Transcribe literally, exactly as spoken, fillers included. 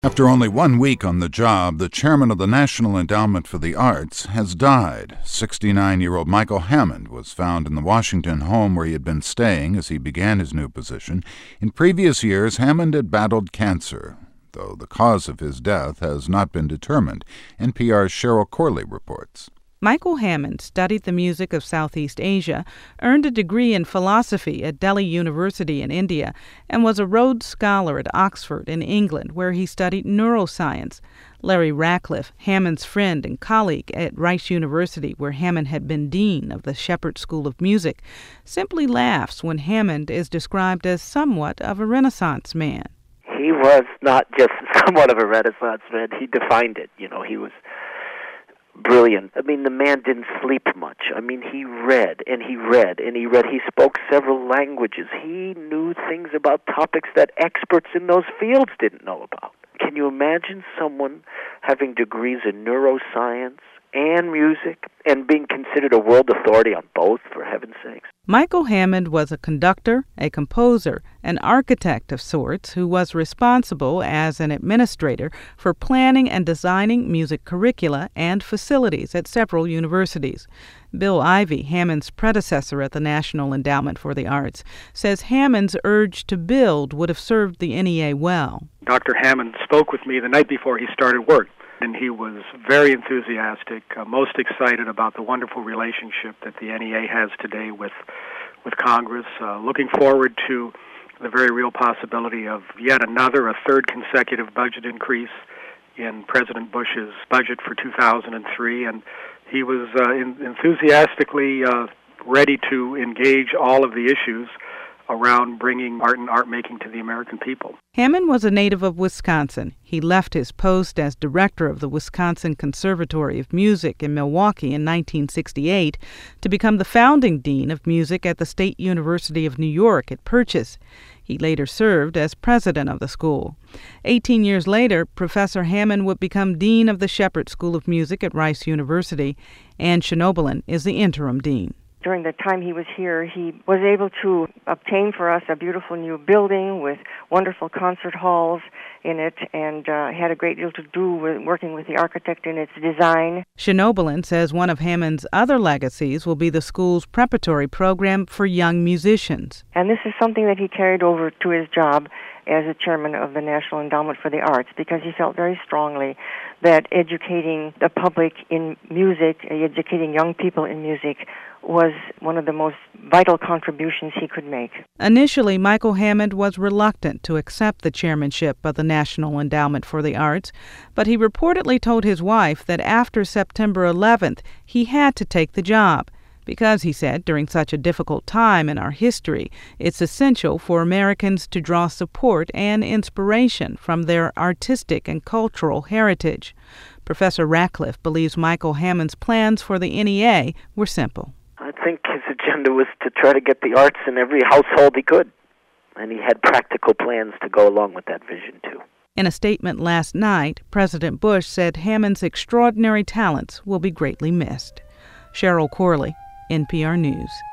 After only one week on the job, the chairman of the National Endowment for the Arts has died. sixty-nine-year-old Michael Hammond was found in the Washington home where he had been staying as he began his new position. In previous years, Hammond had battled cancer, though the cause of his death has not been determined. N P R's Cheryl Corley reports. Michael Hammond studied the music of Southeast Asia, earned a degree in philosophy at Delhi University in India, and was a Rhodes Scholar at Oxford in England, where he studied neuroscience. Larry Ratcliffe, Hammond's friend and colleague at Rice University, where Hammond had been dean of the Shepard School of Music, simply laughs when Hammond is described as somewhat of a Renaissance man. He was not just somewhat of a Renaissance man. He defined it. You know, he was brilliant. I mean, the man didn't sleep much. I mean, he read and he read and he read. He spoke several languages. He knew things about topics that experts in those fields didn't know about. Can you imagine someone having degrees in neuroscience and music and being considered a world authority on both, for heaven's sakes? Michael Hammond was a conductor, a composer, an architect of sorts who was responsible as an administrator for planning and designing music curricula and facilities at several universities. Bill Ivey, Hammond's predecessor at the National Endowment for the Arts, says Hammond's urge to build would have served the N E A well. Doctor Hammond spoke with me the night before he started work, and he was very enthusiastic, uh, most excited about the wonderful relationship that the N E A has today with with Congress, uh, looking forward to the very real possibility of yet another, a third consecutive budget increase in President Bush's budget for two thousand three, and he was uh, in, enthusiastically uh, ready to engage all of the issues around bringing art and art making to the American people. Hammond was a native of Wisconsin. He left his post as director of the Wisconsin Conservatory of Music in Milwaukee in nineteen sixty-eight to become the founding dean of music at the State University of New York at Purchase. He later served as president of the school. Eighteen years later, Professor Hammond would become dean of the Shepard School of Music at Rice University. Ann Schnoebelen is the interim dean. During the time he was here, he was able to obtain for us a beautiful new building with wonderful concert halls in it, and uh, had a great deal to do with working with the architect in its design. Schnoebelen says one of Hammond's other legacies will be the school's preparatory program for young musicians. And this is something that he carried over to his job as a chairman of the National Endowment for the Arts, because he felt very strongly that educating the public in music, educating young people in music, was one of the most vital contributions he could make. Initially, Michael Hammond was reluctant to accept the chairmanship of the National Endowment for the Arts, but he reportedly told his wife that after September eleventh, he had to take the job. Because, he said, during such a difficult time in our history, it's essential for Americans to draw support and inspiration from their artistic and cultural heritage. Professor Ratcliffe believes Michael Hammond's plans for the N E A were simple. I think his agenda was to try to get the arts in every household he could, and he had practical plans to go along with that vision, too. In a statement last night, President Bush said Hammond's extraordinary talents will be greatly missed. Cheryl Corley, N P R News.